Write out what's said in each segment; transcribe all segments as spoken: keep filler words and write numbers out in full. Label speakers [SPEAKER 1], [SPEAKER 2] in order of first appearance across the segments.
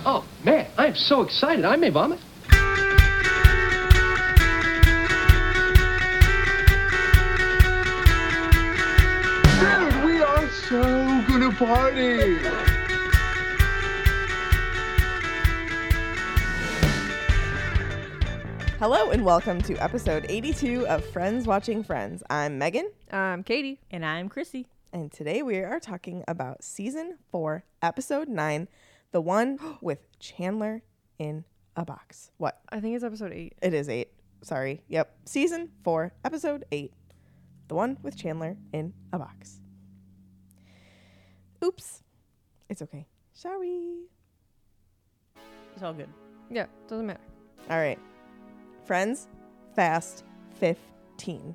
[SPEAKER 1] Oh, man, I am so excited. I may vomit.
[SPEAKER 2] Dude, we are so gonna party.
[SPEAKER 3] Hello and welcome to episode eighty-two of Friends Watching Friends. I'm Megan.
[SPEAKER 4] I'm Katie.
[SPEAKER 5] And I'm Chrissy.
[SPEAKER 3] And today we are talking about season four, episode nine, the one with Chandler in a box. What?
[SPEAKER 4] I think it's episode eight.
[SPEAKER 3] It is eight. Sorry. Yep. Season four, episode eight, the one with Chandler in a box. Oops. It's okay. Sorry.
[SPEAKER 5] It's all good.
[SPEAKER 4] Yeah, doesn't matter.
[SPEAKER 3] All right. Friends, Fast fifteen.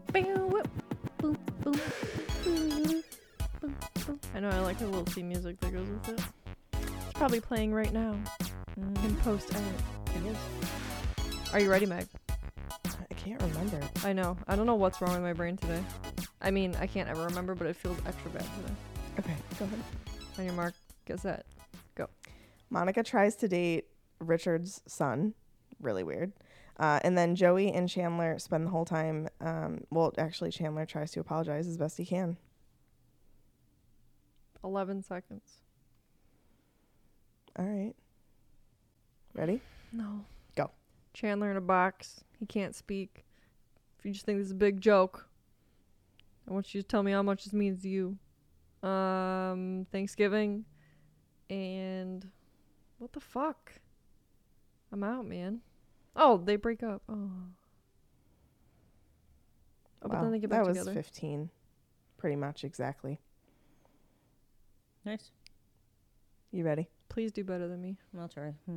[SPEAKER 4] I know, I like the little theme music that goes with it. It's probably playing right now mm. in post-edit.
[SPEAKER 5] It is.
[SPEAKER 4] Are you ready, Meg?
[SPEAKER 3] I can't remember.
[SPEAKER 4] I know. I don't know what's wrong with my brain today. I mean, I can't ever remember, but it feels extra bad today.
[SPEAKER 3] Okay, go ahead.
[SPEAKER 4] On your mark, get set, go.
[SPEAKER 3] Monica tries to date Richard's son. Really weird. Uh, and then Joey and Chandler spend the whole time. Um, well, actually, Chandler tries to apologize as best he can.
[SPEAKER 4] eleven seconds.
[SPEAKER 3] All right. Ready?
[SPEAKER 4] No.
[SPEAKER 3] Go.
[SPEAKER 4] Chandler in a box. He can't speak. If you just think this is a big joke, I want you to tell me how much this means to you. Um, Thanksgiving. And what the fuck? I'm out, man. Oh, they break up. Oh. Oh, but
[SPEAKER 3] Wow,
[SPEAKER 4] then they get back
[SPEAKER 3] that was
[SPEAKER 4] together.
[SPEAKER 3] fifteen. Pretty much exactly.
[SPEAKER 5] Nice.
[SPEAKER 3] You ready?
[SPEAKER 4] Please do better than me.
[SPEAKER 5] I'll try. Hmm.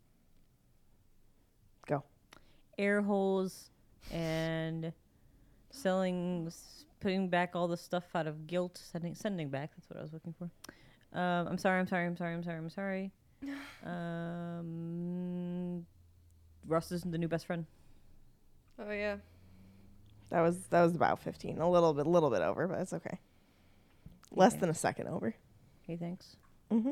[SPEAKER 3] Go.
[SPEAKER 5] Air holes and selling, s- putting back all the stuff out of guilt, sending, sending back. That's what I was looking for. Um, I'm sorry, I'm sorry, I'm sorry, I'm sorry, I'm sorry. Um, Ross isn't the new best friend.
[SPEAKER 4] Oh, yeah.
[SPEAKER 3] That was that was about fifteen. A little bit, little bit over, but it's okay. Less
[SPEAKER 5] Okay.
[SPEAKER 3] than a second over.
[SPEAKER 5] Okay, thanks.
[SPEAKER 3] Mm-hmm.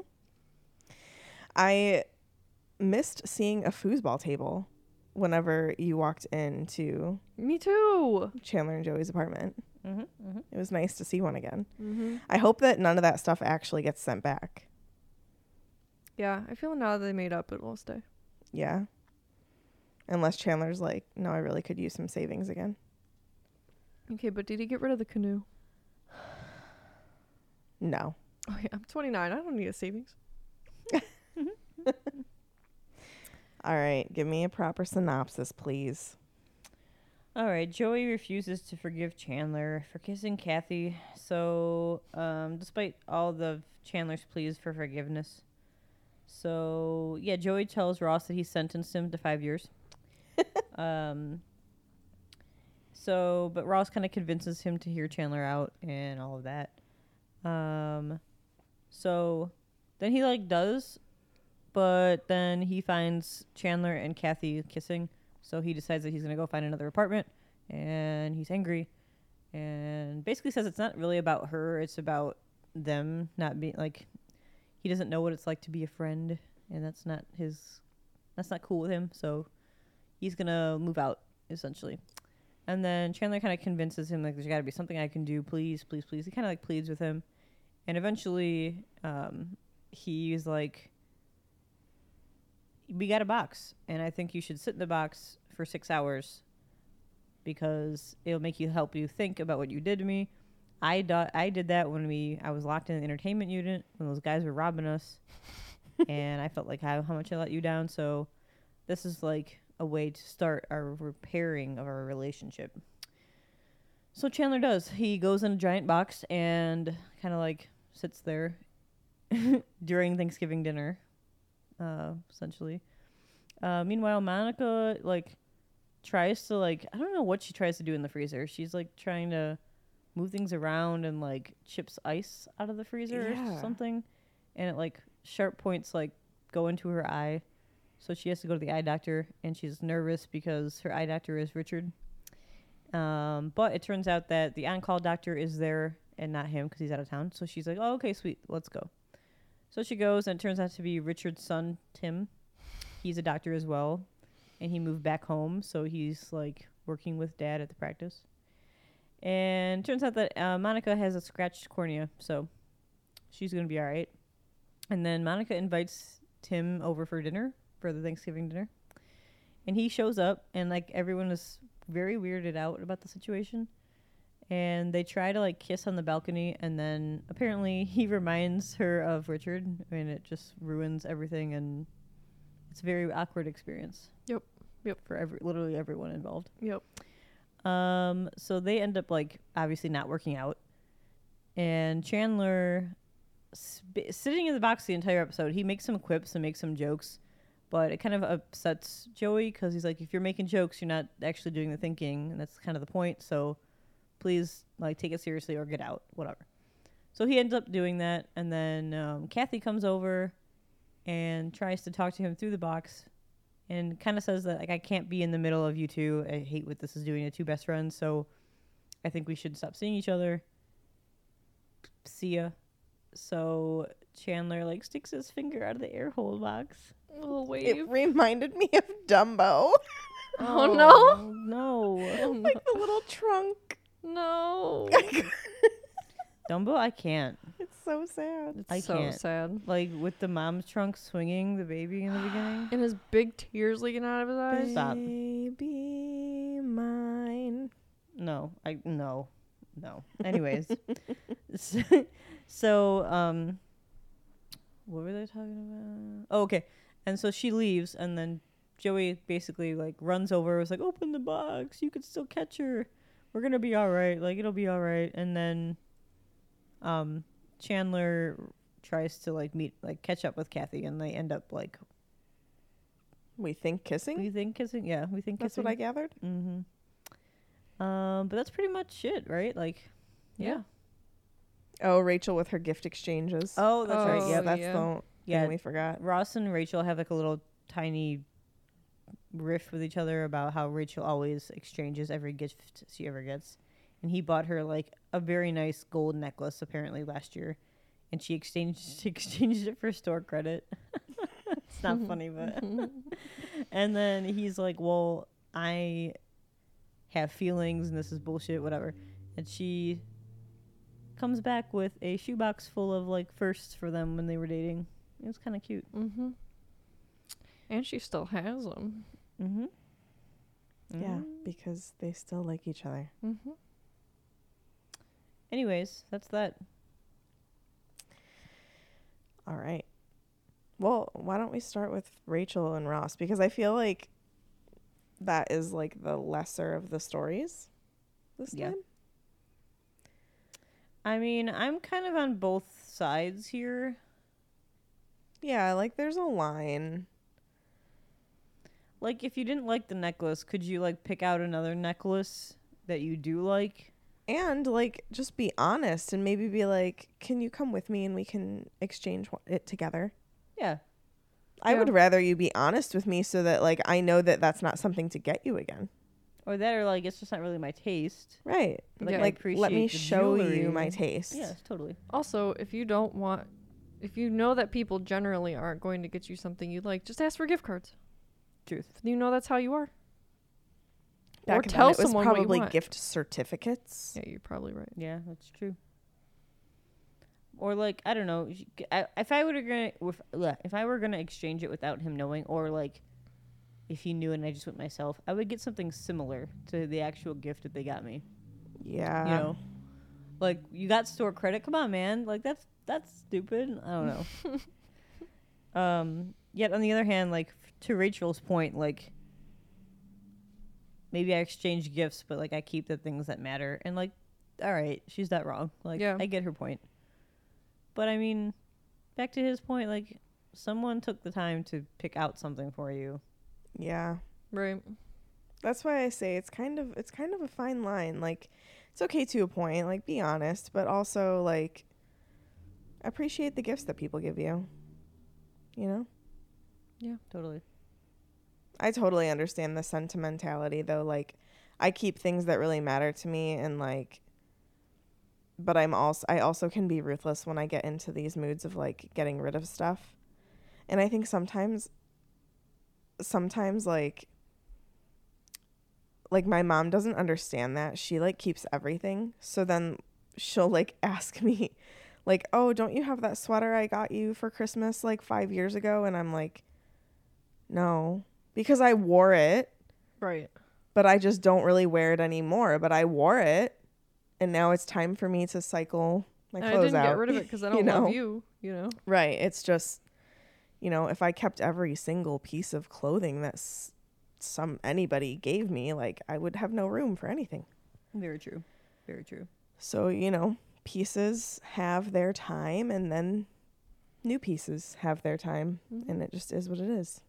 [SPEAKER 3] I missed seeing a foosball table whenever you walked into
[SPEAKER 4] Me too.
[SPEAKER 3] Chandler and Joey's apartment.
[SPEAKER 5] Mm-hmm, mm-hmm.
[SPEAKER 3] It was nice to see one again.
[SPEAKER 4] Mm-hmm.
[SPEAKER 3] I hope that none of that stuff actually gets sent back.
[SPEAKER 4] Yeah, I feel now that they made up, it will stay.
[SPEAKER 3] Yeah. Unless Chandler's like, no, I really could use some savings again.
[SPEAKER 4] Okay, but did he get rid of the canoe?
[SPEAKER 3] No.
[SPEAKER 4] Oh, yeah, I'm twenty-nine. I don't need a savings.
[SPEAKER 3] All right. Give me a proper synopsis, please.
[SPEAKER 5] All right, Joey refuses to forgive Chandler for kissing Kathy. So, um, despite all the Chandler's pleas for forgiveness, so yeah, Joey tells Ross that he sentenced him to five years. um, so, but Ross kind of convinces him to hear Chandler out and all of that. Um, so then he like does, but then he finds Chandler and Kathy kissing. So he decides that he's going to go find another apartment, and he's angry and basically says it's not really about her. It's about them not being like, he doesn't know what it's like to be a friend, and that's not his, that's not cool with him. So he's going to move out essentially. And then Chandler kind of convinces him like, there's got to be something I can do. Please, please, please. He kind of like pleads with him. And eventually um, he's like, we got a box, and I think you should sit in the box for six hours because it'll make you help you think about what you did to me. I, do- I did that when we I was locked in the entertainment unit when those guys were robbing us, and I felt like how, how much I let you down. So this is like a way to start our repairing of our relationship. So Chandler does. He goes in a giant box and kind of like sits there during Thanksgiving dinner. Uh, essentially. Uh, meanwhile, Monica like tries to like I don't know what she tries to do in the freezer. She's like trying to move things around and like chips ice out of the freezer
[SPEAKER 3] Yeah.
[SPEAKER 5] or something, and it like sharp points like go into her eye, so she has to go to the eye doctor, and she's nervous because her eye doctor is Richard. Um, but it turns out that the on-call doctor is there and not him because he's out of town. So she's like, "Oh, okay, sweet, let's go." So she goes, and it turns out to be Richard's son, Tim. He's a doctor as well, and he moved back home, so he's like working with Dad at the practice. And turns out that uh, Monica has a scratched cornea, so she's gonna be all right. And then Monica invites Tim over for dinner, for the Thanksgiving dinner, and he shows up, and like everyone is very weirded out about the situation. And they try to like kiss on the balcony, and then apparently he reminds her of Richard, and it just ruins everything, and it's a very awkward experience.
[SPEAKER 4] Yep. Yep.
[SPEAKER 5] For every literally everyone involved.
[SPEAKER 4] Yep.
[SPEAKER 5] Um. So they end up like obviously not working out, and Chandler, sp- sitting in the box the entire episode, he makes some quips and makes some jokes, but it kind of upsets Joey because he's like, if you're making jokes, you're not actually doing the thinking, and that's kind of the point. So please, like, take it seriously or get out, whatever. So he ends up doing that, and then um, Kathy comes over and tries to talk to him through the box, and kind of says that, like, I can't be in the middle of you two. I hate what this is doing to two best friends, so I think we should stop seeing each other. See ya. So Chandler, like, sticks his finger out of the air hole box.
[SPEAKER 4] Little
[SPEAKER 3] It
[SPEAKER 4] wave.
[SPEAKER 3] reminded me of Dumbo.
[SPEAKER 4] Oh, no.
[SPEAKER 5] No.
[SPEAKER 3] Like the little trunk.
[SPEAKER 4] No.
[SPEAKER 5] Dumbo, I can't.
[SPEAKER 3] It's so sad.
[SPEAKER 4] It's
[SPEAKER 5] I
[SPEAKER 4] so
[SPEAKER 5] can't.
[SPEAKER 4] sad.
[SPEAKER 5] Like, with the mom's trunk swinging the baby in the beginning.
[SPEAKER 4] And his big tears leaking out of his eyes.
[SPEAKER 5] Stop.
[SPEAKER 3] Baby mine.
[SPEAKER 5] No, I no, no. Anyways, so, so um, what were they talking about? Oh, okay. And so she leaves, and then Joey basically like runs over. Was like, open the box. You could still catch her. We're gonna be all right. Like it'll be all right. And then, um, Chandler tries to like meet like catch up with Kathy, and they end up like
[SPEAKER 3] We think kissing?
[SPEAKER 5] we think kissing. Yeah, we think
[SPEAKER 3] That's
[SPEAKER 5] kissing.
[SPEAKER 3] what I gathered.
[SPEAKER 5] Mm-hmm. Um, but that's pretty much it, right? Like, yeah.
[SPEAKER 3] Oh, Rachel with her gift exchanges.
[SPEAKER 5] Oh, that's right.
[SPEAKER 4] Oh,
[SPEAKER 5] Yeah,
[SPEAKER 3] that's
[SPEAKER 4] yeah.
[SPEAKER 3] the thing
[SPEAKER 5] yeah.
[SPEAKER 3] we forgot.
[SPEAKER 5] Ross and Rachel have like a little tiny riff with each other about how Rachel always exchanges every gift she ever gets, and he bought her like a very nice gold necklace apparently last year, and she exchanged she exchanged it for store credit. It's not funny, but and then he's like, well, I have feelings and this is bullshit, whatever. And she comes back with a shoebox full of like firsts for them when they were dating. It was kind of cute.
[SPEAKER 4] Mm-hmm. And she still has them.
[SPEAKER 5] Mm-hmm.
[SPEAKER 3] Yeah, because they still like each other.
[SPEAKER 4] Mm-hmm.
[SPEAKER 5] Anyways, that's that.
[SPEAKER 3] All right. Well, why don't we start with Rachel and Ross? Because I feel like that is like the lesser of the stories this
[SPEAKER 5] Yeah.
[SPEAKER 3] time.
[SPEAKER 5] I mean, I'm kind of on both sides here.
[SPEAKER 3] Yeah, like there's a line.
[SPEAKER 5] Like, if you didn't like the necklace, could you, like, pick out another necklace that you do like?
[SPEAKER 3] And like just be honest and maybe be like, can you come with me and we can exchange one- it together?
[SPEAKER 5] Yeah.
[SPEAKER 3] I
[SPEAKER 4] Yeah.
[SPEAKER 3] would rather you be honest with me so that like I know that that's not something to get you again.
[SPEAKER 5] Or that, or, like, it's just not really my taste.
[SPEAKER 3] Right.
[SPEAKER 5] But, like,
[SPEAKER 4] Yeah.
[SPEAKER 5] I
[SPEAKER 3] Like
[SPEAKER 5] appreciate
[SPEAKER 3] let me
[SPEAKER 5] the
[SPEAKER 3] show
[SPEAKER 5] jewelry.
[SPEAKER 3] you my taste.
[SPEAKER 5] Yes, totally.
[SPEAKER 4] Also, if you don't want, if you know that people generally aren't going to get you something you like, just ask for gift cards.
[SPEAKER 5] Truth.
[SPEAKER 4] You know that's how you are.
[SPEAKER 3] Back
[SPEAKER 4] Or
[SPEAKER 3] then,
[SPEAKER 4] tell
[SPEAKER 3] it was
[SPEAKER 4] someone what you
[SPEAKER 3] probably
[SPEAKER 4] want.
[SPEAKER 3] gift certificates.
[SPEAKER 4] Yeah, you're probably right.
[SPEAKER 5] Yeah, that's true. Or, like, I don't know. you c- I- If I were gonna, if, ugh, if I were gonna exchange it without him knowing, or like, if he knew and I just went myself, I would get something similar to the actual gift that they got me.
[SPEAKER 3] Yeah.
[SPEAKER 5] You know, like, you got store credit. Come on, man. Like, that's that's stupid. I don't know. um. Yet on the other hand, like, f- to Rachel's point, like, maybe I exchange gifts, but like I keep the things that matter. And like, all right, she's not wrong. Like,
[SPEAKER 4] Yeah.
[SPEAKER 5] I get her point. But I mean, back to his point, like, someone took the time to pick out something for you.
[SPEAKER 3] Yeah.
[SPEAKER 4] Right.
[SPEAKER 3] That's why I say it's kind of it's kind of a fine line. Like it's okay to a point, like be honest, but also like appreciate the gifts that people give you. You know?
[SPEAKER 5] Totally.
[SPEAKER 3] I totally understand the sentimentality though. Like I keep things that really matter to me and like but I'm also I also can be ruthless when I get into these moods of like getting rid of stuff. And I think sometimes sometimes like like my mom doesn't understand that. She like keeps everything. So then she'll like ask me like, "Oh, don't you have that sweater I got you for Christmas like five years ago?" And I'm like, "No, because I wore it,
[SPEAKER 4] Right.
[SPEAKER 3] but I just don't really wear it anymore, but I wore it. And now it's time for me to cycle my
[SPEAKER 4] And I
[SPEAKER 3] clothes
[SPEAKER 4] didn't
[SPEAKER 3] out."
[SPEAKER 4] get rid of it because I don't
[SPEAKER 3] you know?
[SPEAKER 4] love you, you know?
[SPEAKER 3] Right. It's just, you know, if I kept every single piece of clothing that s- some anybody gave me, like I would have no room for anything.
[SPEAKER 5] Very true. Very true.
[SPEAKER 3] So, you know, pieces have their time and then new pieces have their time,
[SPEAKER 4] Mhm.
[SPEAKER 3] and it just is what it is.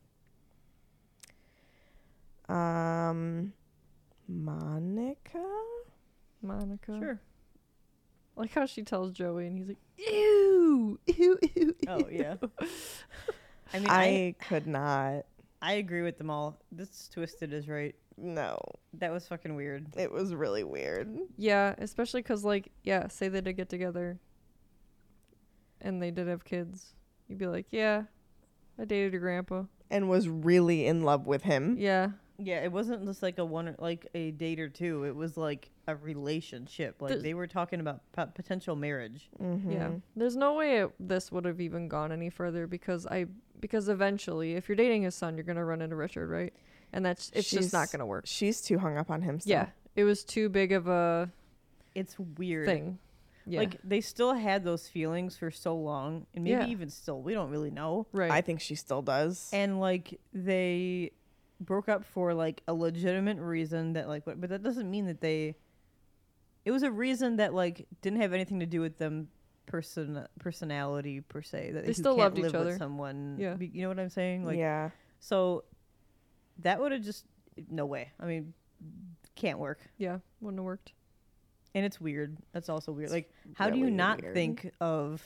[SPEAKER 3] Um Monica?
[SPEAKER 4] Monica.
[SPEAKER 5] Sure.
[SPEAKER 4] Like how she tells Joey and he's like, ew, ew, ew.
[SPEAKER 5] Oh yeah. I mean,
[SPEAKER 3] I,
[SPEAKER 5] I,
[SPEAKER 3] could not.
[SPEAKER 5] I agree with them all. This Twisted is right.
[SPEAKER 3] No.
[SPEAKER 5] That was fucking weird.
[SPEAKER 3] It was really weird.
[SPEAKER 4] Yeah, especially because, like, yeah, say they did get together and they did have kids. You'd be like, yeah, I dated your grandpa.
[SPEAKER 3] And was really in love with him.
[SPEAKER 4] Yeah.
[SPEAKER 5] Yeah, it wasn't just like a one, like a date or two. It was like a relationship. Like
[SPEAKER 4] There's-
[SPEAKER 5] they were talking about po- potential marriage.
[SPEAKER 3] Mm-hmm.
[SPEAKER 4] Yeah. There's no way it, this would have even gone any further because I because eventually if you're dating his son, you're going to run into Richard, right? And that's it's just not
[SPEAKER 3] She's-
[SPEAKER 4] going to work.
[SPEAKER 3] She's too hung up on him. Still.
[SPEAKER 4] Yeah. It was too big of a
[SPEAKER 5] It's weird.
[SPEAKER 4] thing. Yeah.
[SPEAKER 5] Like they still had those feelings for so long, and maybe
[SPEAKER 4] Yeah.
[SPEAKER 5] even still, we don't really know.
[SPEAKER 4] right.
[SPEAKER 3] I think she still does.
[SPEAKER 5] And like they broke up for like a legitimate reason that like, but, but that doesn't mean that they. It was a reason that like didn't have anything to do with them person personality per se. That
[SPEAKER 4] They
[SPEAKER 5] who
[SPEAKER 4] still
[SPEAKER 5] can't
[SPEAKER 4] loved each
[SPEAKER 5] live
[SPEAKER 4] other.
[SPEAKER 5] with someone.
[SPEAKER 4] Yeah.
[SPEAKER 5] Be- you know what I'm saying? Like
[SPEAKER 3] yeah.
[SPEAKER 5] so. That would have just no way. I mean, can't work.
[SPEAKER 4] yeah. Wouldn't have worked.
[SPEAKER 5] And it's weird. That's also weird.
[SPEAKER 3] It's
[SPEAKER 5] Like, how do you
[SPEAKER 3] really
[SPEAKER 5] not
[SPEAKER 3] weird.
[SPEAKER 5] think of?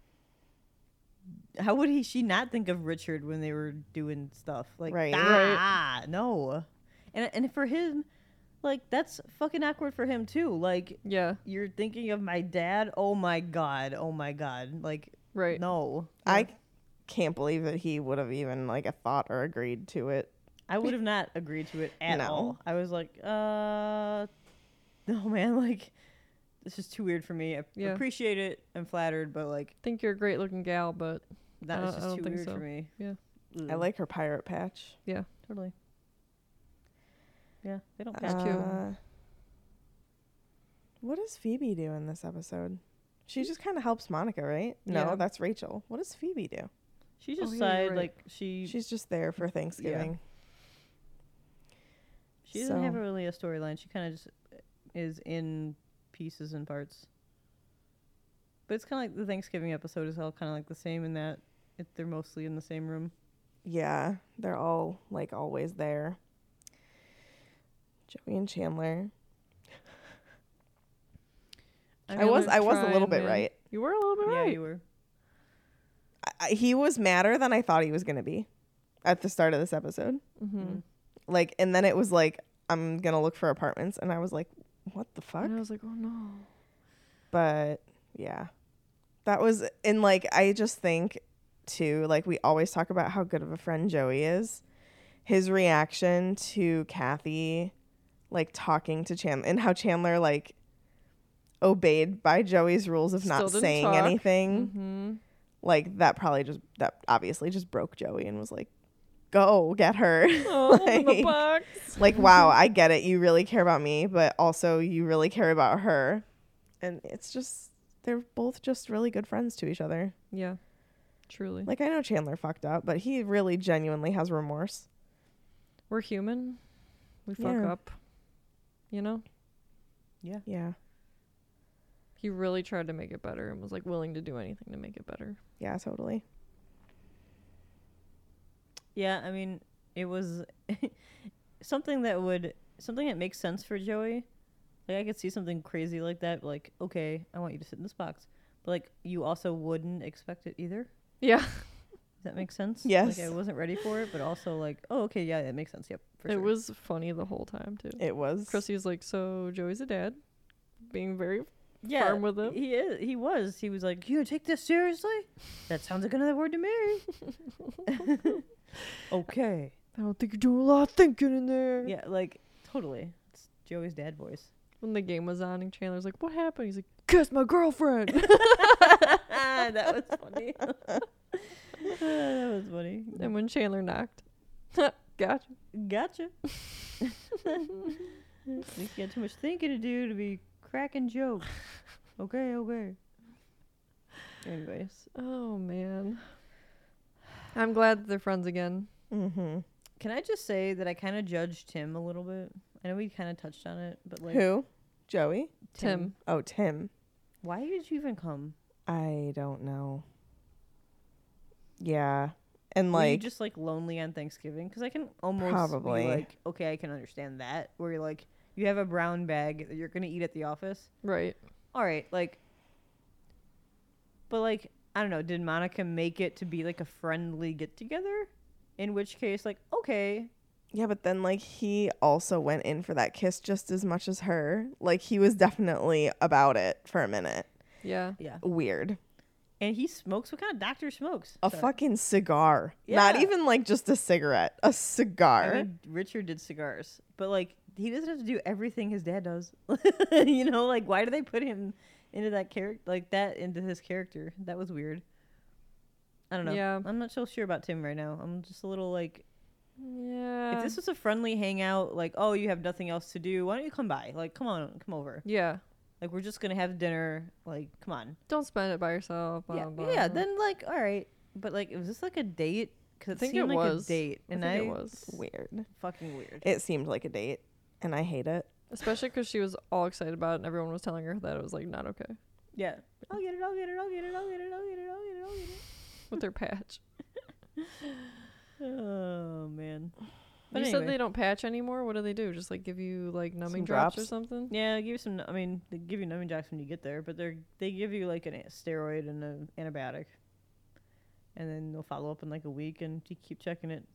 [SPEAKER 5] How would he? She not think of Richard when they were doing stuff like
[SPEAKER 3] Right.
[SPEAKER 5] ah no, and and for him, like that's fucking awkward for him too. Like
[SPEAKER 4] Yeah.
[SPEAKER 5] you're thinking of my dad. Oh my god. Oh my god. Like
[SPEAKER 4] Right.
[SPEAKER 5] no,
[SPEAKER 3] I can't believe that he would have even like a thought or agreed to it.
[SPEAKER 5] I would have not agreed to it at
[SPEAKER 3] No.
[SPEAKER 5] all. I was like, uh, no man, like this is too weird for me. I
[SPEAKER 4] Yeah.
[SPEAKER 5] appreciate it. I'm flattered, but like.
[SPEAKER 4] Think you're a great looking gal, but
[SPEAKER 5] That
[SPEAKER 4] Uh,
[SPEAKER 5] is
[SPEAKER 4] I
[SPEAKER 5] just
[SPEAKER 4] don't
[SPEAKER 5] too
[SPEAKER 4] think
[SPEAKER 5] weird
[SPEAKER 4] so.
[SPEAKER 5] for me.
[SPEAKER 4] Yeah.
[SPEAKER 5] Ugh.
[SPEAKER 3] I like her pirate patch.
[SPEAKER 4] yeah.
[SPEAKER 5] totally. Yeah, they don't
[SPEAKER 4] That's
[SPEAKER 5] catch
[SPEAKER 4] cute.
[SPEAKER 3] Uh, what does Phoebe do in this episode? She just kind of helps Monica, right? No,
[SPEAKER 4] Yeah.
[SPEAKER 3] that's Rachel. What does Phoebe do?
[SPEAKER 5] She just
[SPEAKER 4] Oh, yeah, you're
[SPEAKER 5] sighed
[SPEAKER 4] right.
[SPEAKER 5] like she
[SPEAKER 3] She's just there for Thanksgiving.
[SPEAKER 5] she doesn't have
[SPEAKER 3] so-
[SPEAKER 5] really a storyline. She kind of just is in pieces and parts. But it's kind of like the Thanksgiving episode is all kind of like the same in that it, they're mostly in the same room.
[SPEAKER 3] Yeah, they're all like always there. Joey and Chandler. I
[SPEAKER 4] mean,
[SPEAKER 3] was-
[SPEAKER 4] they're
[SPEAKER 3] I was a little
[SPEAKER 4] trying,
[SPEAKER 3] bit
[SPEAKER 4] man.
[SPEAKER 3] right.
[SPEAKER 4] You were a little bit
[SPEAKER 5] Yeah,
[SPEAKER 4] right.
[SPEAKER 5] you were.
[SPEAKER 3] I, I- he was madder than I thought he was going to be at the start of this episode.
[SPEAKER 4] Mm-hmm.
[SPEAKER 3] Like, and then it was like, I'm going to look for apartments. And I was like, what the fuck?
[SPEAKER 4] And I was like, oh no.
[SPEAKER 3] But yeah, that was, and like, I just think too, like, we always talk about how good of a friend Joey is. His reaction to Kathy, like, talking to Chandler, and how Chandler, like, obeyed by Joey's rules of
[SPEAKER 4] Still
[SPEAKER 3] not
[SPEAKER 4] didn't
[SPEAKER 3] saying
[SPEAKER 4] talk.
[SPEAKER 3] anything.
[SPEAKER 4] Mm-hmm.
[SPEAKER 3] Like, that probably just, that obviously just broke Joey and was like, go get her.
[SPEAKER 4] Oh, in the
[SPEAKER 3] Like-
[SPEAKER 4] box.
[SPEAKER 3] Like, wow, I get it. You really care about me, but also you really care about her. And it's just, they're both just really good friends to each other.
[SPEAKER 4] Yeah. Truly.
[SPEAKER 3] Like, I know Chandler fucked up, but he really genuinely has remorse.
[SPEAKER 4] We're human. We fuck
[SPEAKER 3] Yeah.
[SPEAKER 4] up. You know?
[SPEAKER 5] Yeah.
[SPEAKER 3] Yeah.
[SPEAKER 4] He really tried to make it better and was like willing to do anything to make it better.
[SPEAKER 3] Yeah, totally.
[SPEAKER 5] Yeah, I mean, it was something that would something that makes sense for Joey. Like I could see something crazy like that. Like, okay, I want you to sit in this box, but like you also wouldn't expect it either.
[SPEAKER 4] Yeah.
[SPEAKER 5] Does that make sense?
[SPEAKER 3] Yes.
[SPEAKER 5] Like I wasn't ready for it, but also like, oh, okay, yeah, it makes sense. Yep, for
[SPEAKER 4] It
[SPEAKER 5] sure.
[SPEAKER 4] was funny the whole time too.
[SPEAKER 3] It was.
[SPEAKER 4] Chrissy was like, so Joey's a dad, being very
[SPEAKER 5] yeah,
[SPEAKER 4] firm with it.
[SPEAKER 5] He is. He was. He was like, "You take this seriously? That sounds like another word to me." Okay.
[SPEAKER 4] I don't think you're doing a lot of thinking in there.
[SPEAKER 5] Yeah, like totally. It's Joey's dad voice.
[SPEAKER 4] When the game was on and Chandler's like, what happened? He's like, kiss my girlfriend.
[SPEAKER 5] That was funny. That was funny.
[SPEAKER 4] And when Chandler knocked. Gotcha.
[SPEAKER 5] Gotcha. You got too much thinking to do to be cracking jokes. Okay, okay. Anyways.
[SPEAKER 4] Oh, man. I'm glad that they're friends again.
[SPEAKER 3] Mm-hmm.
[SPEAKER 5] Can I just say that I kind of judged Tim a little bit? I know we kind of touched on it, but like
[SPEAKER 3] Who? Joey?
[SPEAKER 4] Tim.
[SPEAKER 3] Oh, Tim.
[SPEAKER 5] Why did you even come?
[SPEAKER 3] I don't know. Yeah. And
[SPEAKER 5] Were you
[SPEAKER 3] like,
[SPEAKER 5] just like lonely on Thanksgiving? Because I can almost
[SPEAKER 3] Probably.
[SPEAKER 5] be like, okay, I can understand that. Where you're like, you have a brown bag that you're gonna eat at the office.
[SPEAKER 4] Right.
[SPEAKER 5] All right, like, but like, I don't know. Did Monica make it to be like a friendly get together? In which case, like, okay,
[SPEAKER 3] yeah, but then like he also went in for that kiss just as much as her. Like he was definitely about it for a minute.
[SPEAKER 4] Yeah.
[SPEAKER 5] yeah.
[SPEAKER 3] Weird.
[SPEAKER 5] And he smokes. What kind of doctor smokes?
[SPEAKER 3] A
[SPEAKER 5] Sorry.
[SPEAKER 3] fucking cigar. Not
[SPEAKER 5] Yeah.
[SPEAKER 3] even like just a cigarette. A cigar.
[SPEAKER 5] I mean, Richard did cigars, but like he doesn't have to do everything his dad does. You know, like why do they put him into that character, like that into his character? That was weird. I don't know.
[SPEAKER 4] Yeah.
[SPEAKER 5] I'm not so sure about Tim right now. I'm just a little like,
[SPEAKER 4] Yeah.
[SPEAKER 5] if this was a friendly hangout, like, oh, you have nothing else to do, why don't you come by? Like, come on, come over.
[SPEAKER 4] Yeah.
[SPEAKER 5] Like, we're just gonna have dinner. Like, come on.
[SPEAKER 4] Don't spend it by yourself. Blah,
[SPEAKER 5] Yeah,
[SPEAKER 4] blah,
[SPEAKER 5] yeah.
[SPEAKER 4] blah.
[SPEAKER 5] Then like, all right, but like, was this like a date? Because it
[SPEAKER 4] I think
[SPEAKER 5] seemed
[SPEAKER 4] it
[SPEAKER 5] like
[SPEAKER 4] was.
[SPEAKER 5] a date,
[SPEAKER 4] I
[SPEAKER 5] and
[SPEAKER 4] think
[SPEAKER 5] I,
[SPEAKER 4] it was.
[SPEAKER 3] Weird.
[SPEAKER 5] fucking weird.
[SPEAKER 3] It seemed like a date, and I hate it.
[SPEAKER 4] Especially because she was all excited about it and everyone was telling her that it was like not okay
[SPEAKER 5] Yeah. I'll get it. I'll get it. I'll get it. I'll get it. I'll get it. I'll get it. I'll get it.
[SPEAKER 4] with their patch.
[SPEAKER 5] Oh man. But
[SPEAKER 4] you
[SPEAKER 5] anyway.
[SPEAKER 4] said they don't patch anymore. What do they do? Just like give you like numbing
[SPEAKER 3] Some
[SPEAKER 4] drops. or
[SPEAKER 3] drops.
[SPEAKER 4] something?
[SPEAKER 5] Yeah, give you some. I mean, they give you numbing drops when you get there, but they're they give you like an a- steroid and an antibiotic, and then they'll follow up in like a week, and you keep checking it.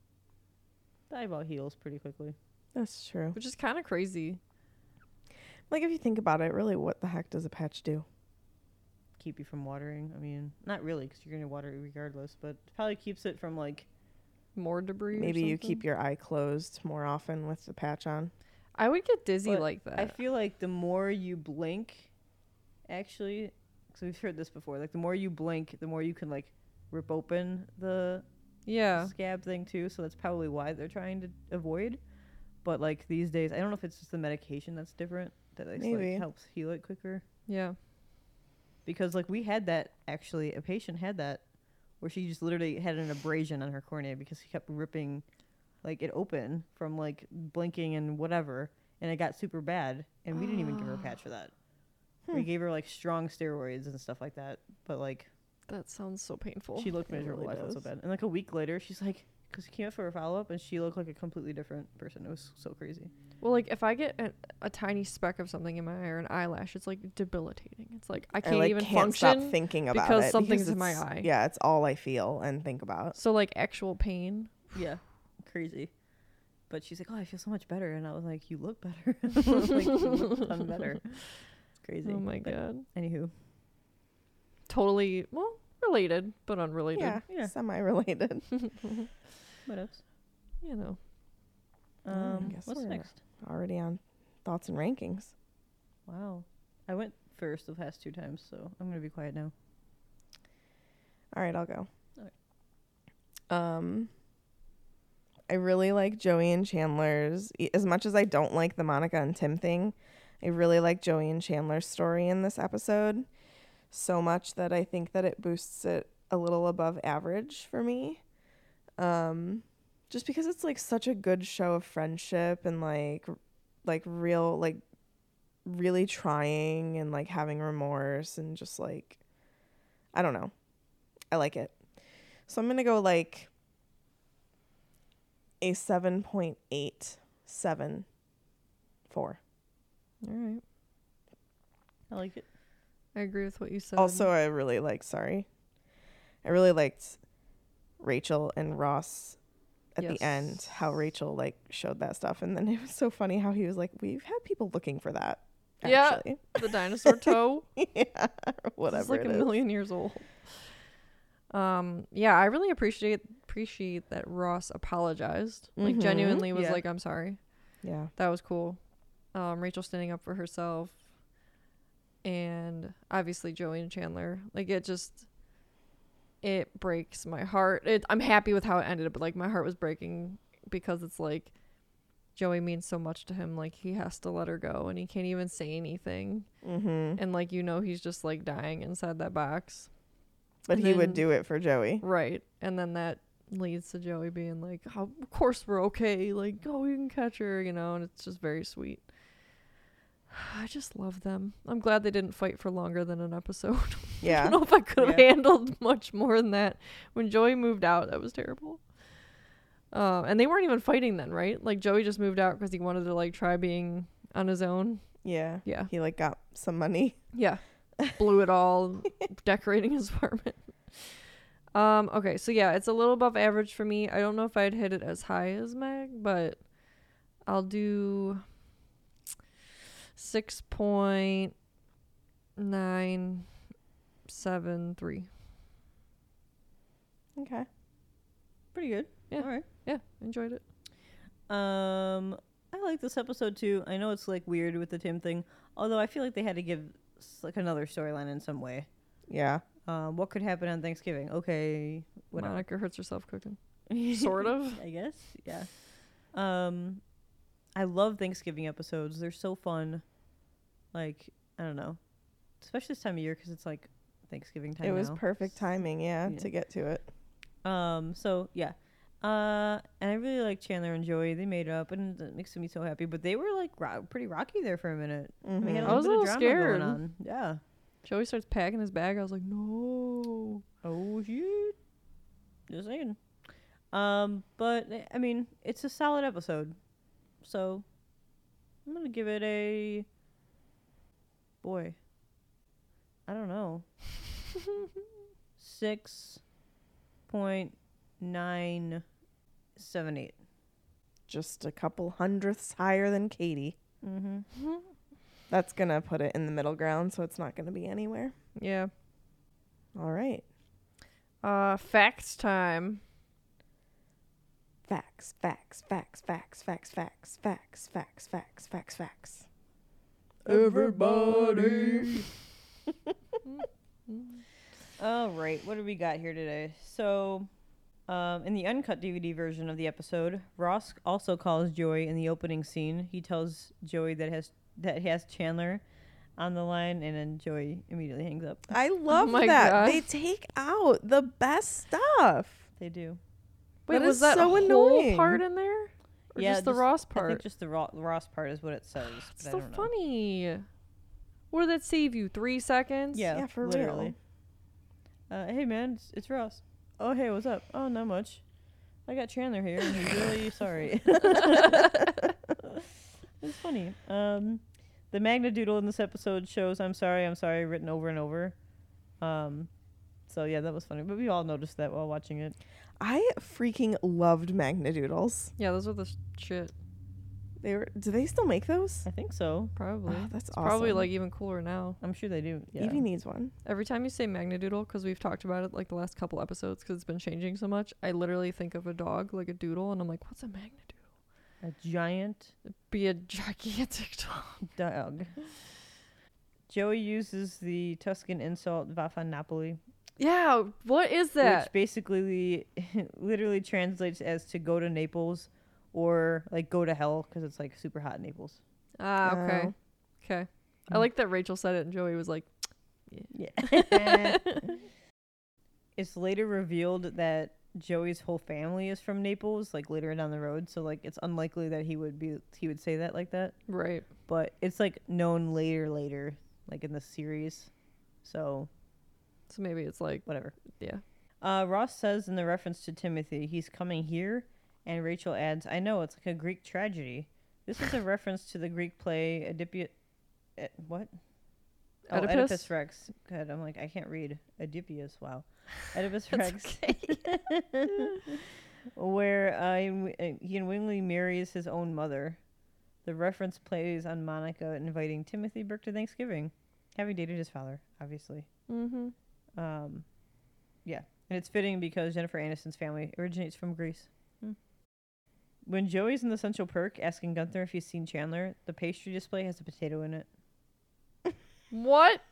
[SPEAKER 5] The eyeball heals pretty quickly.
[SPEAKER 3] That's true.
[SPEAKER 4] Which is kind of crazy.
[SPEAKER 3] Like if you think about it, really, what the heck does a patch do?
[SPEAKER 5] Keep you from watering. I mean, not really, because you're gonna water it regardless, but it probably keeps it from like.
[SPEAKER 4] More debris. or
[SPEAKER 3] Maybe you
[SPEAKER 4] something?
[SPEAKER 3] keep your eye closed more often with the patch on.
[SPEAKER 4] I would get dizzy
[SPEAKER 5] But
[SPEAKER 4] like that.
[SPEAKER 5] I feel like the more you blink, actually, because we've heard this before, like the more you blink, the more you can like rip open the
[SPEAKER 4] yeah.
[SPEAKER 5] scab thing too. So that's probably why they're trying to avoid. But like these days, I don't know if it's just the medication that's different that like,
[SPEAKER 3] Maybe.
[SPEAKER 5] like helps heal it quicker.
[SPEAKER 4] Yeah.
[SPEAKER 5] Because like we had that actually, a patient had that where she just literally had an abrasion on her cornea because he kept ripping like it open from like blinking and whatever, and it got super bad, and we didn't even give her a patch for that. We gave her like strong steroids and stuff like that, but like
[SPEAKER 4] That sounds so painful.
[SPEAKER 5] she looked
[SPEAKER 3] it
[SPEAKER 5] miserable.
[SPEAKER 3] really
[SPEAKER 5] I felt so
[SPEAKER 3] does.
[SPEAKER 5] bad. And like a week later, she's like, because she came up for a follow up, and she looked like a completely different person. It was so crazy.
[SPEAKER 4] Well, like if I get a, a tiny speck of something in my eye or an eyelash, it's like debilitating. It's like I can't
[SPEAKER 3] I like
[SPEAKER 4] even
[SPEAKER 3] can't
[SPEAKER 4] function.
[SPEAKER 3] stop thinking about
[SPEAKER 4] because
[SPEAKER 3] it
[SPEAKER 4] something's in my
[SPEAKER 3] it's-
[SPEAKER 4] eye.
[SPEAKER 3] Yeah, it's all I feel and think about.
[SPEAKER 4] So like actual pain.
[SPEAKER 5] Yeah, crazy. But she's like, oh, I feel so much better, and I was like, you look better. I was like, you look a ton better. It's crazy.
[SPEAKER 4] Oh my
[SPEAKER 5] But
[SPEAKER 4] god.
[SPEAKER 5] Anywho,
[SPEAKER 4] Totally well related, but unrelated.
[SPEAKER 3] Yeah,
[SPEAKER 5] Yeah.
[SPEAKER 3] semi-related.
[SPEAKER 5] what else?
[SPEAKER 4] You know.
[SPEAKER 3] Oh, I
[SPEAKER 5] Um,
[SPEAKER 3] guess
[SPEAKER 5] what's
[SPEAKER 3] we're-
[SPEAKER 5] next?
[SPEAKER 3] Already on thoughts and rankings.
[SPEAKER 5] Wow, I went first the past two times, so I'm gonna be quiet now.
[SPEAKER 3] All right, I'll go.
[SPEAKER 5] Alright.
[SPEAKER 3] Um, I really like Joey and Chandler's. e- As much as I don't like the Monica and Tim thing, I really like Joey and Chandler's story in this episode so much that I think that it boosts it a little above average for me. Um, just because it's like such a good show of friendship and like, r- like real, like really trying and like having remorse and just like, I don't know. I like it. So I'm going to go like a seven point eight seven four.
[SPEAKER 4] All right.
[SPEAKER 5] I like it.
[SPEAKER 4] I agree with what you said.
[SPEAKER 3] Also, I really like, sorry. I really liked Rachel and Ross at the end,
[SPEAKER 4] Yes.
[SPEAKER 3] how Rachel like showed that stuff. And then it was so funny how he was like, we've had people looking for that.
[SPEAKER 4] Yeah.
[SPEAKER 3] Actually.
[SPEAKER 4] The dinosaur toe.
[SPEAKER 3] yeah. Or whatever
[SPEAKER 4] It's like
[SPEAKER 3] it
[SPEAKER 4] a
[SPEAKER 3] is.
[SPEAKER 4] million years old. Um, yeah, I really appreciate appreciate that Ross apologized. Like
[SPEAKER 3] Mhm.
[SPEAKER 4] genuinely was
[SPEAKER 5] Yeah.
[SPEAKER 4] like, I'm sorry.
[SPEAKER 3] Yeah.
[SPEAKER 4] That was cool. Um, Rachel standing up for herself. And obviously Joey and Chandler. Like it just it breaks my heart. It, I'm happy with how it ended, but like my heart was breaking because it's like Joey means so much to him. Like he has to let her go and he can't even say anything.
[SPEAKER 3] Mm-hmm.
[SPEAKER 4] And like, you know, he's just like dying inside that box.
[SPEAKER 3] But
[SPEAKER 4] And
[SPEAKER 3] he
[SPEAKER 4] then-
[SPEAKER 3] would do it for Joey.
[SPEAKER 4] Right. And then that leads to Joey being like, oh, of course we're okay. Like, oh, we can catch her, you know, and it's just very sweet. I just love them. I'm glad they didn't fight for longer than an episode. I
[SPEAKER 3] Yeah.
[SPEAKER 4] don't know if I could have
[SPEAKER 5] Yeah.
[SPEAKER 4] handled much more than that. When Joey moved out, that was terrible. Um, and they weren't even fighting then, right? Like Joey just moved out because he wanted to like try being on his own.
[SPEAKER 3] Yeah.
[SPEAKER 4] Yeah.
[SPEAKER 3] He like got some money.
[SPEAKER 4] Yeah. Blew it all decorating his apartment. Um, okay, so yeah, it's a little above average for me. I don't know if I'd hit it as high as Meg, but I'll do six point nine seven three.
[SPEAKER 3] Okay.
[SPEAKER 5] Pretty good.
[SPEAKER 4] Yeah.
[SPEAKER 5] All right.
[SPEAKER 4] Yeah, enjoyed it.
[SPEAKER 5] Um, I like this episode too. I know it's like weird with the Tim thing, although I feel like they had to give s- like another storyline in some way.
[SPEAKER 3] Yeah.
[SPEAKER 5] Um, what could happen on Thanksgiving? Okay, whatever.
[SPEAKER 4] Monica hurts herself cooking. Sort of.
[SPEAKER 5] I guess. Yeah. Um, I love Thanksgiving episodes. They're so fun. Like I don't know, especially this time of year because it's like Thanksgiving time.
[SPEAKER 3] It was
[SPEAKER 5] now.
[SPEAKER 3] perfect timing, yeah,
[SPEAKER 5] Yeah.
[SPEAKER 3] to get to it.
[SPEAKER 5] Um. So yeah. Uh. And I really like Chandler and Joey. They made up, and that makes me so happy. But they were like ro- pretty rocky there for a minute.
[SPEAKER 3] Mhm.
[SPEAKER 5] We had a
[SPEAKER 4] I
[SPEAKER 5] little
[SPEAKER 4] was a
[SPEAKER 5] bit of
[SPEAKER 4] little
[SPEAKER 5] drama
[SPEAKER 4] scared.
[SPEAKER 5] going on. Yeah.
[SPEAKER 4] Joey starts packing his bag. I was like, no.
[SPEAKER 5] Oh shit. Just saying. Um. But I mean, it's a solid episode. So I'm gonna give it a. Boy. I don't know. Six point nine seven eight.
[SPEAKER 3] Just a couple hundredths higher than Katie.
[SPEAKER 5] Mm-hmm.
[SPEAKER 3] That's going to put it in the middle ground, so it's not going to be anywhere.
[SPEAKER 4] Yeah.
[SPEAKER 3] All right.
[SPEAKER 4] Uh, facts time.
[SPEAKER 3] Facts, facts, facts, facts, facts, facts, facts, facts, facts, facts, facts.
[SPEAKER 2] Everybody.
[SPEAKER 5] All right, what do we got here today? So, um, in the uncut D V D version of the episode, Ross also calls Joey in the opening scene. He tells Joey that has that he has Chandler on the line, and then Joey immediately hangs up.
[SPEAKER 3] I love
[SPEAKER 4] my
[SPEAKER 3] that.
[SPEAKER 4] God.
[SPEAKER 3] They take out the best stuff.
[SPEAKER 5] They do.
[SPEAKER 4] Wait,
[SPEAKER 3] That
[SPEAKER 4] was
[SPEAKER 3] is
[SPEAKER 4] that
[SPEAKER 3] so
[SPEAKER 4] whole
[SPEAKER 3] annoying.
[SPEAKER 4] part in there? Or
[SPEAKER 5] Yeah,
[SPEAKER 4] just the
[SPEAKER 5] just-
[SPEAKER 4] Ross
[SPEAKER 5] I
[SPEAKER 4] part?
[SPEAKER 5] think just the Ro- Ross part is what it says.
[SPEAKER 4] It's
[SPEAKER 5] but I
[SPEAKER 4] so
[SPEAKER 5] don't know.
[SPEAKER 4] funny. What did that save you? Three seconds?
[SPEAKER 5] Yeah,
[SPEAKER 3] Yeah, for
[SPEAKER 5] literally. Uh, hey man, it's, it's Ross. Oh hey, what's up? Oh, not much. I got Chandler here, and he's really sorry. It's funny. Um, the Magna Doodle in this episode shows "I'm sorry, I'm sorry" written over and over. Um, so yeah, that was funny. But we all noticed that while watching it.
[SPEAKER 3] I freaking loved Magnadoodles.
[SPEAKER 4] Yeah, those are the sh- shit.
[SPEAKER 3] They were. Do they still make those?
[SPEAKER 5] I think so.
[SPEAKER 4] Probably.
[SPEAKER 3] Oh, that's
[SPEAKER 4] it's
[SPEAKER 3] awesome.
[SPEAKER 4] probably like even cooler now.
[SPEAKER 5] I'm sure they do. Yeah.
[SPEAKER 3] Evie needs one.
[SPEAKER 4] Every time you say Magnadoodle, because we've talked about it like the last couple episodes, because it's been changing so much, I literally think of a dog, like a doodle, and I'm like, what's a Magnadoodle?
[SPEAKER 5] A giant
[SPEAKER 4] Be a gigantic dog.
[SPEAKER 5] dog. Joey uses the Tuscan insult "Vaffa Napoli,"
[SPEAKER 4] Yeah, what is that?
[SPEAKER 5] which basically literally translates as to go to Naples or like go to hell because it's like super hot in Naples.
[SPEAKER 4] Ah, okay.
[SPEAKER 3] Oh.
[SPEAKER 4] Okay. I
[SPEAKER 5] Mm.
[SPEAKER 4] like that Rachel said it and Joey was like,
[SPEAKER 5] Yeah. It's later revealed that Joey's whole family is from Naples, like later down the road. So like it's unlikely that he would be he would say that like that.
[SPEAKER 4] right.
[SPEAKER 5] But it's like known later later, like in the series. So
[SPEAKER 4] So maybe it's like,
[SPEAKER 5] whatever.
[SPEAKER 4] yeah.
[SPEAKER 5] Uh, Ross says in the reference to Timothy, he's coming here, and Rachel adds, I know, it's like a Greek tragedy. This is a reference to the Greek play Oedipus. Eh, what? Oh,
[SPEAKER 4] Oedipus?
[SPEAKER 5] Oedipus Rex. Good. I'm like, I can't read. Oedipus. Wow. Oedipus Rex. Where uh, he and Wingley marries his own mother. The reference plays on Monica inviting Timothy Burke to Thanksgiving, having dated his father, obviously.
[SPEAKER 4] Mm-hmm.
[SPEAKER 5] Um, yeah, and it's fitting because Jennifer Aniston's family originates from Greece. Hmm. When Joey's in the Central Perk asking Gunther if he's seen Chandler, the pastry display has a potato in it.
[SPEAKER 4] What?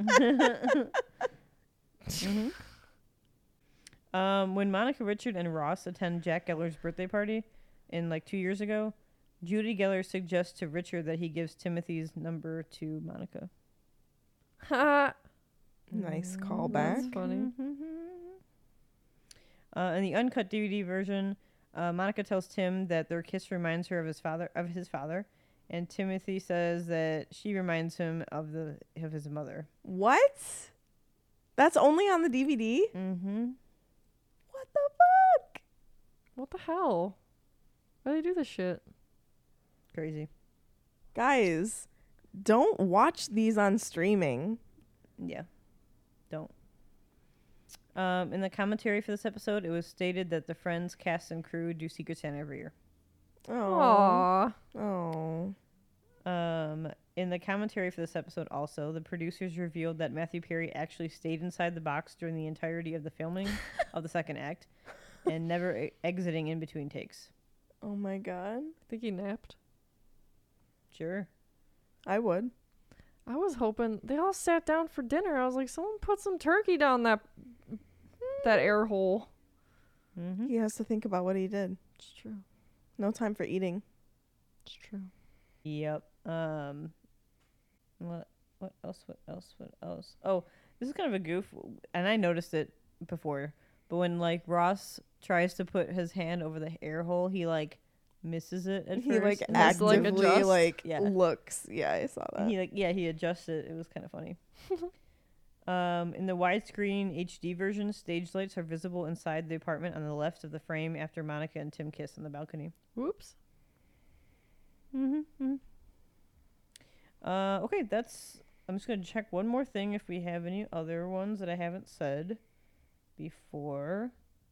[SPEAKER 5] hmm Um, when Monica, Richard, and Ross attend Jack Geller's birthday party in like two years ago, Judy Geller suggests to Richard that he gives Timothy's number to Monica.
[SPEAKER 4] Ha.
[SPEAKER 3] Nice
[SPEAKER 5] Mm,
[SPEAKER 3] callback.
[SPEAKER 4] That's funny.
[SPEAKER 5] Uh, in the uncut D V D version, uh, Monica tells Tim that their kiss reminds her of his father, of his father, and Timothy says that she reminds him of the of his mother.
[SPEAKER 3] What? That's only on the D V D?
[SPEAKER 5] Mm-hmm.
[SPEAKER 3] What the fuck?
[SPEAKER 4] What the hell? Why do they do this shit?
[SPEAKER 5] Crazy.
[SPEAKER 3] Guys, don't watch these on streaming.
[SPEAKER 5] Yeah. Don't. Um, in the commentary for this episode, it was stated that the Friends cast and crew do Secret Santa every year.
[SPEAKER 3] Oh.
[SPEAKER 4] Aww.
[SPEAKER 3] Oh.
[SPEAKER 5] Um, in the commentary for this episode also, the producers revealed that Matthew Perry actually stayed inside the box during the entirety of the filming of the second act and never e- exiting in between takes.
[SPEAKER 3] Oh my god.
[SPEAKER 4] I think he napped.
[SPEAKER 5] Sure.
[SPEAKER 3] I would.
[SPEAKER 4] I was hoping they all sat down for dinner. I was like, someone put some turkey down that that air hole.
[SPEAKER 5] Mm-hmm.
[SPEAKER 3] He has to think about what he did.
[SPEAKER 4] It's true.
[SPEAKER 3] No time for eating.
[SPEAKER 4] It's true.
[SPEAKER 5] Yep. Um, what what else? What else? What else? Oh, this is kind of a goof, and I noticed it before. But when like Ross tries to put his hand over the air hole, he like misses it at
[SPEAKER 3] He
[SPEAKER 5] first.
[SPEAKER 3] like
[SPEAKER 5] and then-
[SPEAKER 4] Just, like,
[SPEAKER 3] actively
[SPEAKER 4] adjust?
[SPEAKER 3] like
[SPEAKER 5] Yeah.
[SPEAKER 3] looks. Yeah, I saw
[SPEAKER 5] and
[SPEAKER 3] that.
[SPEAKER 5] he like yeah he adjusts it. It was kind of funny. Um, in the widescreen H D version, stage lights are visible inside the apartment on the left of the frame after Monica and Tim kiss on the balcony.
[SPEAKER 4] Whoops.
[SPEAKER 5] Mm-hmm. Uh, okay, that's. I'm just gonna check one more thing if we have any other ones that I haven't said before.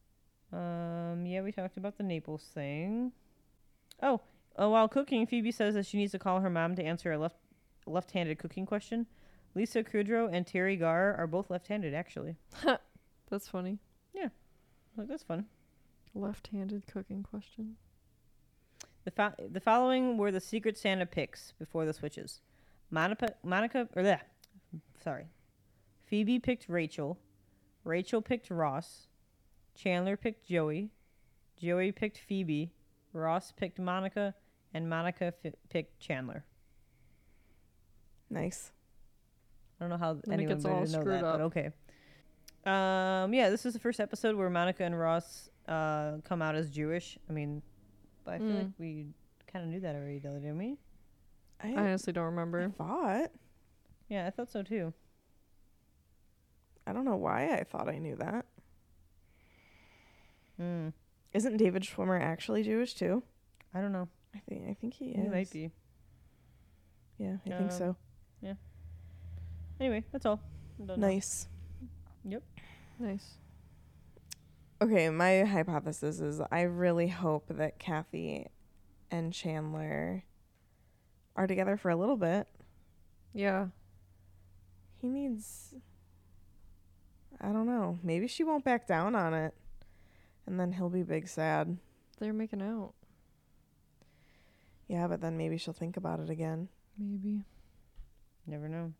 [SPEAKER 5] Um, yeah, we talked about the Naples thing. Oh, uh, while cooking, Phoebe says that she needs to call her mom to answer a left left-handed cooking question. Lisa Kudrow and Terry Garr are both left-handed, actually.
[SPEAKER 4] That's funny.
[SPEAKER 5] Like that's fun.
[SPEAKER 4] Left-handed cooking question.
[SPEAKER 5] The fo- the following were the Secret Santa picks before the switches. Monica, Monica, or that, sorry. Phoebe picked Rachel. Rachel picked Ross. Chandler picked Joey. Joey picked Phoebe. Ross picked Monica, and Monica fi- picked Chandler.
[SPEAKER 3] Nice.
[SPEAKER 5] I don't know how
[SPEAKER 4] Then it
[SPEAKER 5] anyone
[SPEAKER 4] gets
[SPEAKER 5] better
[SPEAKER 4] all
[SPEAKER 5] know
[SPEAKER 4] screwed
[SPEAKER 5] that,
[SPEAKER 4] up.
[SPEAKER 5] but okay. Um, yeah, this is the first episode where Monica and Ross uh come out as Jewish. I mean, but I feel
[SPEAKER 4] Mm.
[SPEAKER 5] like we kind of knew that already, though, didn't we?
[SPEAKER 3] I,
[SPEAKER 4] I honestly don't
[SPEAKER 3] I
[SPEAKER 4] remember.
[SPEAKER 3] thought.
[SPEAKER 5] Yeah, I thought so too.
[SPEAKER 3] I don't know why I thought I knew that.
[SPEAKER 5] Hmm.
[SPEAKER 3] Isn't David Schwimmer actually Jewish too?
[SPEAKER 5] I don't know.
[SPEAKER 3] I think I think he
[SPEAKER 5] He
[SPEAKER 3] is.
[SPEAKER 5] might be.
[SPEAKER 3] Yeah, I think
[SPEAKER 5] Um,
[SPEAKER 3] so.
[SPEAKER 5] Anyway, that's all. I'm done now.
[SPEAKER 3] Nice.
[SPEAKER 4] Nice.
[SPEAKER 3] Okay, my hypothesis is I really hope that Kathy and Chandler are together for a little bit.
[SPEAKER 4] Yeah.
[SPEAKER 3] He needs, I don't know, maybe she won't back down on it. And then he'll be big sad.
[SPEAKER 4] They're making out.
[SPEAKER 3] Yeah, but then maybe she'll think about it again.
[SPEAKER 4] Maybe.
[SPEAKER 5] Never know.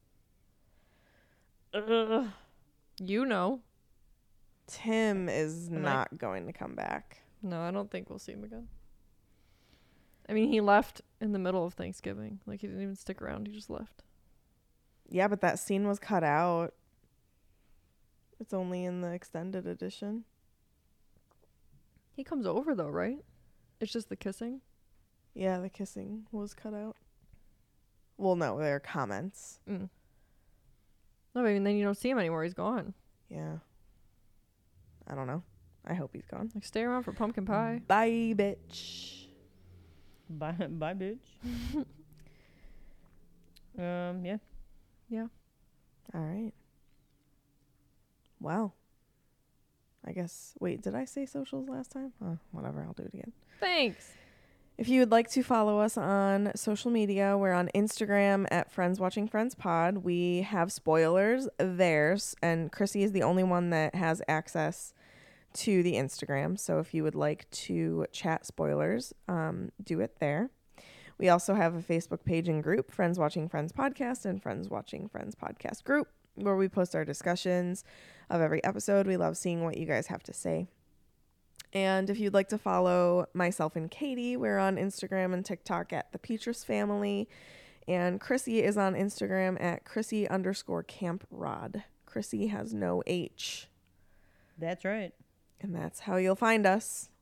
[SPEAKER 3] Ugh.
[SPEAKER 4] You know.
[SPEAKER 3] Tim is
[SPEAKER 5] Am I-
[SPEAKER 3] not going to come back.
[SPEAKER 4] No, I don't think we'll see him again. I mean, he left in the middle of Thanksgiving. Like, he didn't even stick around. He just left.
[SPEAKER 3] Yeah, but that scene was cut out. It's only in the extended edition.
[SPEAKER 4] He comes over, though, right? It's just the kissing?
[SPEAKER 3] Yeah, the kissing was cut out. Well, no, there are comments.
[SPEAKER 4] Mm. No, I mean, then you don't see him anymore. He's gone.
[SPEAKER 3] Yeah. I don't know. I hope he's gone.
[SPEAKER 4] Like, stay around for pumpkin pie.
[SPEAKER 3] Bye, bitch.
[SPEAKER 5] Bye, bye, bitch. um, yeah.
[SPEAKER 3] All right. Well, I guess. Wait, did I say socials last time? Oh, whatever. I'll do it again.
[SPEAKER 4] Thanks.
[SPEAKER 3] If you would like to follow us on social media, we're on Instagram at Friends Watching Friends Pod. We have spoilers there, s- and Chrissy is the only one that has access to the Instagram. So if you would like to chat spoilers, um, do it there. We also have a Facebook page and group, Friends Watching Friends Podcast and Friends Watching Friends Podcast group, where we post our discussions of every episode. We love seeing what you guys have to say. And if you'd like to follow myself and Katie, we're on Instagram and TikTok at the Petrus Family. And Chrissy is on Instagram at Chrissy underscore Camp Rod. Chrissy has no H.
[SPEAKER 5] That's right.
[SPEAKER 3] And that's how you'll find us.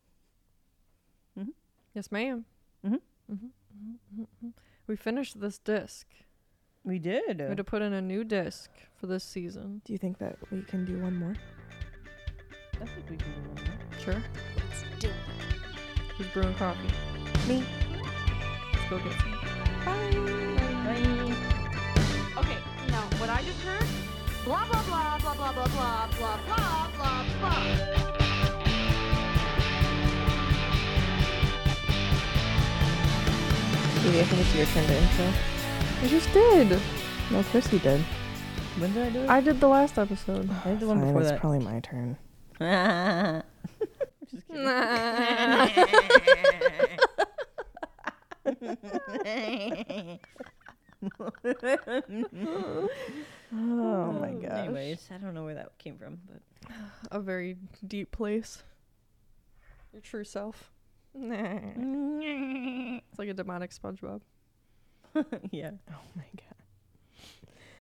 [SPEAKER 4] Yes, ma'am.
[SPEAKER 5] Mhm.
[SPEAKER 4] Mm-hmm. Mm-hmm. Mm-hmm. We finished this disc.
[SPEAKER 5] We did.
[SPEAKER 4] We had to put in a new disc for this season.
[SPEAKER 3] Do you think that we can do one more?
[SPEAKER 5] I think we can do one more.
[SPEAKER 4] Sure.
[SPEAKER 6] Let's do it.
[SPEAKER 4] Who's brewing coffee?
[SPEAKER 3] Me.
[SPEAKER 4] Let's go get some.
[SPEAKER 6] Okay, now what I just heard, blah blah blah blah blah blah blah blah blah blah blah.
[SPEAKER 3] Katie, I think it's your turn to intro.
[SPEAKER 4] I just did.
[SPEAKER 3] No, Chrissy did.
[SPEAKER 5] When did I do it?
[SPEAKER 4] I did the last episode.
[SPEAKER 5] I did the one
[SPEAKER 3] Fine,
[SPEAKER 5] before
[SPEAKER 3] it's
[SPEAKER 5] that.
[SPEAKER 3] probably my turn.
[SPEAKER 5] Just kidding.
[SPEAKER 3] Oh my gosh.
[SPEAKER 5] Anyways, I don't know where that came from, but
[SPEAKER 4] A very deep place. Your true self. It's like a demonic SpongeBob.
[SPEAKER 5] yeah.
[SPEAKER 3] Oh my god.